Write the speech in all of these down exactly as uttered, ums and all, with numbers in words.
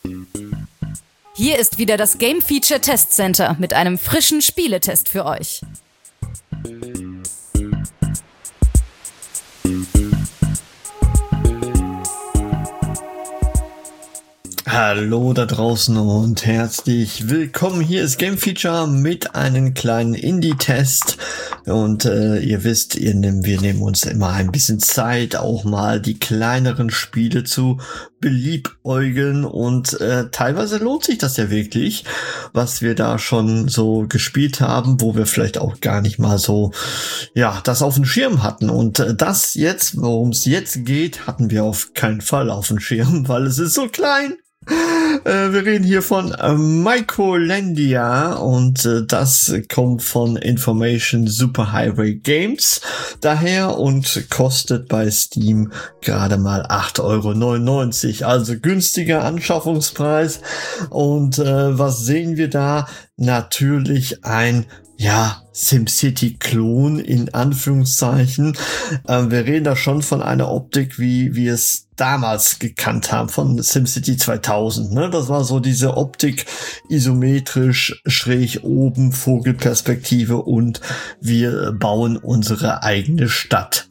Hier ist wieder das Game Feature Test Center mit einem frischen Spieletest für euch. Hallo da draußen und herzlich willkommen. Hier ist Game Feature mit einem kleinen Indie-Test. Und äh, ihr wisst, ihr nehmen, wir nehmen uns immer ein bisschen Zeit, auch mal die kleineren Spiele zu beliebäugeln. Und äh, teilweise lohnt sich das ja wirklich, was wir da schon so gespielt haben, wo wir vielleicht auch gar nicht mal so, ja, das auf dem Schirm hatten. Und äh, das jetzt, worum es jetzt geht, hatten wir auf keinen Fall auf dem Schirm, weil es ist so klein. Äh, wir reden hier von äh, Microlandia und äh, das kommt von Information Superhighway Games daher und kostet bei Steam gerade mal acht Euro neunundneunzig, also günstiger Anschaffungspreis. Und äh, was sehen wir da? Natürlich ein ja, SimCity-Klon in Anführungszeichen. Ähm, wir reden da schon von einer Optik, wie wir es damals gekannt haben, von SimCity zweitausend. Ne? Das war so diese Optik isometrisch, schräg oben, Vogelperspektive und wir bauen unsere eigene Stadt.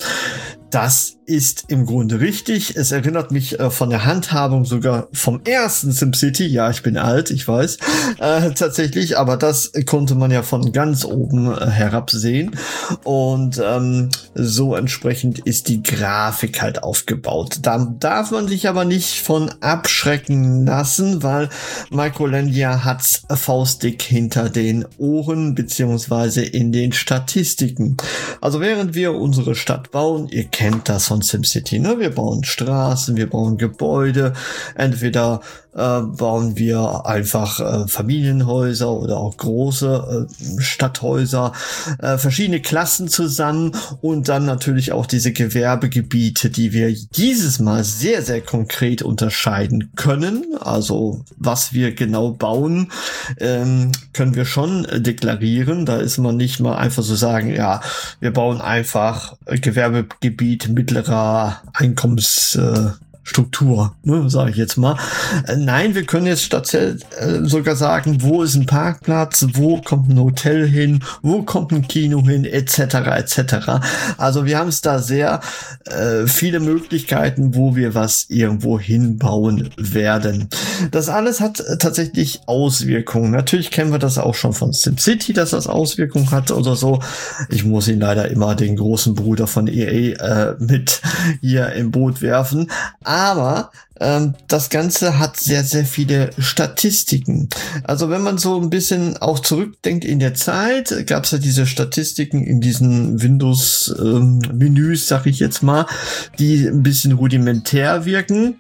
Das ist im Grunde richtig. Es erinnert mich äh, von der Handhabung sogar vom ersten SimCity. Ja, ich bin alt, ich weiß. Äh, tatsächlich, aber das konnte man ja von ganz oben äh, herab sehen. Und ähm, so entsprechend ist die Grafik halt aufgebaut. Da darf man sich aber nicht von abschrecken lassen, weil Microlandia hat's faustdick hinter den Ohren beziehungsweise in den Statistiken. Also während wir unsere Stadt bauen, ihr kennt das von SimCity, ne? Wir bauen Straßen, wir bauen Gebäude, entweder äh, bauen wir einfach äh, Familienhäuser oder auch große äh, Stadthäuser, äh, verschiedene Klassen zusammen und dann natürlich auch diese Gewerbegebiete, die wir dieses Mal sehr, sehr konkret unterscheiden können. Also was wir genau bauen, ähm, können wir schon äh, deklarieren. Da ist man nicht mal einfach so sagen, ja, wir bauen einfach äh, Gewerbegebiet mittlerer Einkommens äh, Struktur, ne, sage ich jetzt mal. Äh, nein, wir können jetzt statt äh, sogar sagen, wo ist ein Parkplatz, wo kommt ein Hotel hin, wo kommt ein Kino hin, et cetera et cetera. Also wir haben es da sehr äh, viele Möglichkeiten, wo wir was irgendwo hinbauen werden. Das alles hat äh, tatsächlich Auswirkungen. Natürlich kennen wir das auch schon von SimCity, dass das Auswirkungen hat oder so. Ich muss ihn leider immer den großen Bruder von E A äh, mit hier im Boot werfen. Aber ähm, das Ganze hat sehr, sehr viele Statistiken. Also wenn man so ein bisschen auch zurückdenkt in der Zeit, gab es ja diese Statistiken in diesen Windows-Menüs, ähm, sag ich jetzt mal, die ein bisschen rudimentär wirken.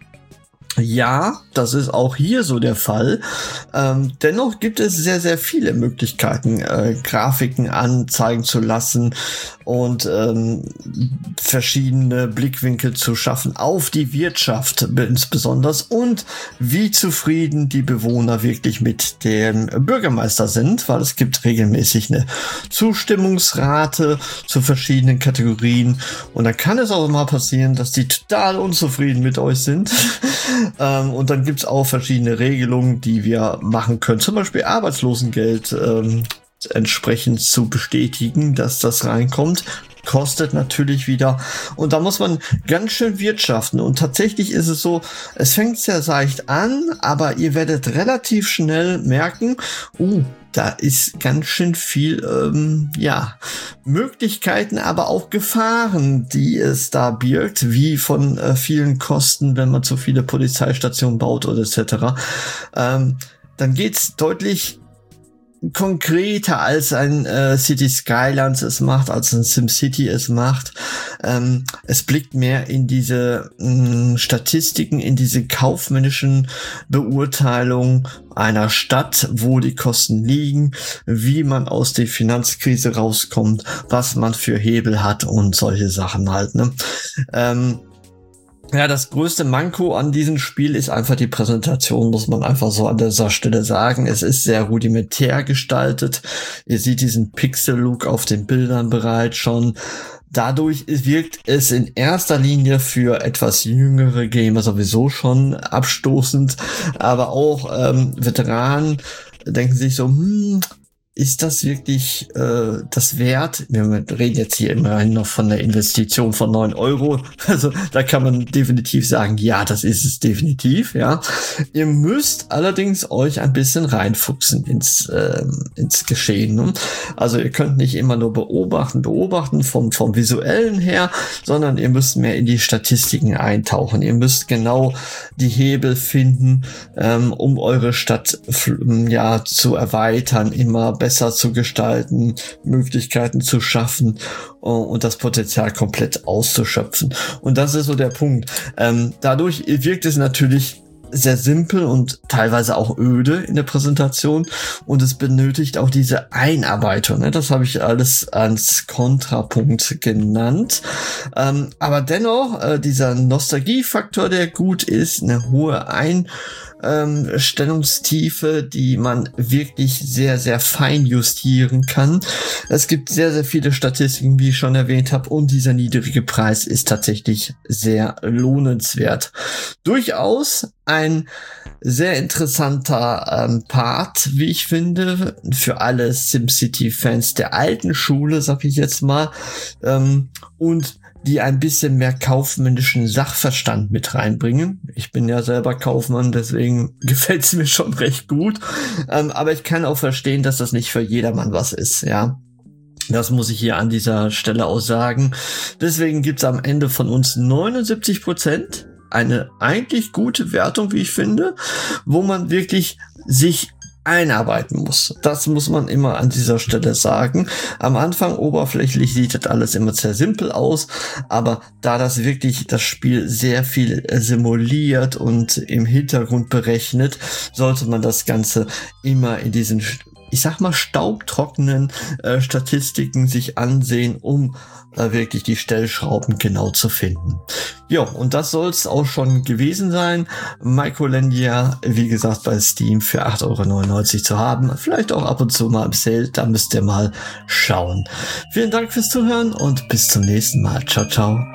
Ja, das ist auch hier so der Fall. Ähm, dennoch gibt es sehr, sehr viele Möglichkeiten, äh, Grafiken anzeigen zu lassen und ähm, verschiedene Blickwinkel zu schaffen auf die Wirtschaft insbesondere und wie zufrieden die Bewohner wirklich mit dem Bürgermeister sind, weil es gibt regelmäßig eine Zustimmungsrate zu verschiedenen Kategorien und dann kann es auch mal passieren, dass die total unzufrieden mit euch sind. Ähm, und dann gibt's auch verschiedene Regelungen, die wir machen können. Zum Beispiel Arbeitslosengeld ähm, entsprechend zu bestätigen, dass das reinkommt. Kostet natürlich wieder. Und da muss man ganz schön wirtschaften. Und tatsächlich ist es so, es fängt sehr seicht an, aber ihr werdet relativ schnell merken, uh, da ist ganz schön viel, ähm, ja, Möglichkeiten, aber auch Gefahren, die es da birgt, wie von äh, vielen Kosten, wenn man zu viele Polizeistationen baut oder et cetera. Ähm, dann geht's deutlich konkreter als ein äh, City Skylines es macht, als ein SimCity es macht. Ähm, es blickt mehr in diese mh, Statistiken, in diese kaufmännischen Beurteilungen einer Stadt, wo die Kosten liegen, wie man aus der Finanzkrise rauskommt, was man für Hebel hat und solche Sachen halt, ne? Ähm, Ja, das größte Manko an diesem Spiel ist einfach die Präsentation, muss man einfach so an dieser Stelle sagen. Es ist sehr rudimentär gestaltet. Ihr seht diesen Pixel-Look auf den Bildern bereits schon. dadurch wirkt es in erster Linie für etwas jüngere Gamer sowieso schon abstoßend, aber auch ähm, Veteranen denken sich so, hm, ist das wirklich äh, das wert? Wir reden jetzt hier immerhin noch von der Investition von neun Euro. Also da kann man definitiv sagen, ja, das ist es definitiv, ja. Ihr müsst allerdings euch ein bisschen reinfuchsen ins äh, ins Geschehen. Ne? Also ihr könnt nicht immer nur beobachten, beobachten vom vom Visuellen her, sondern ihr müsst mehr in die Statistiken eintauchen. Ihr müsst genau die Hebel finden, ähm, um eure Stadt ja zu erweitern, immer besser zu gestalten, Möglichkeiten zu schaffen und das Potenzial komplett auszuschöpfen. Und das ist so der Punkt. Ähm, dadurch wirkt es natürlich sehr simpel und teilweise auch öde in der Präsentation und es benötigt auch diese Einarbeitung. Ne? Das habe ich alles als Kontrapunkt genannt. Ähm, aber dennoch, äh, dieser Nostalgiefaktor, der gut ist, eine hohe Ein Ähm, Stellungstiefe, die man wirklich sehr, sehr fein justieren kann. Es gibt sehr, sehr viele Statistiken, wie ich schon erwähnt habe, und dieser niedrige Preis ist tatsächlich sehr lohnenswert. Durchaus ein sehr interessanter ähm, Part, wie ich finde, für alle SimCity-Fans der alten Schule, sag ich jetzt mal, ähm, und die ein bisschen mehr kaufmännischen Sachverstand mit reinbringen. Ich bin ja selber Kaufmann, deswegen gefällt es mir schon recht gut. Ähm, aber ich kann auch verstehen, dass das nicht für jedermann was ist, ja. Das muss ich hier an dieser Stelle auch sagen. Deswegen gibt's am Ende von uns neunundsiebzig Prozent. Eine eigentlich gute Wertung, wie ich finde, wo man wirklich sich einarbeiten muss. Das muss man immer an dieser Stelle sagen. Am Anfang oberflächlich sieht das alles immer sehr simpel aus, aber da das wirklich das Spiel sehr viel simuliert und im Hintergrund berechnet, sollte man das Ganze immer in diesen, ich sag mal, staubtrockenen äh, Statistiken sich ansehen, um äh, wirklich die Stellschrauben genau zu finden. Ja, und das soll es auch schon gewesen sein. Microlandia, wie gesagt, bei Steam für acht Euro neunundneunzig zu haben. Vielleicht auch ab und zu mal im Sale, da müsst ihr mal schauen. Vielen Dank fürs Zuhören und bis zum nächsten Mal. Ciao, ciao.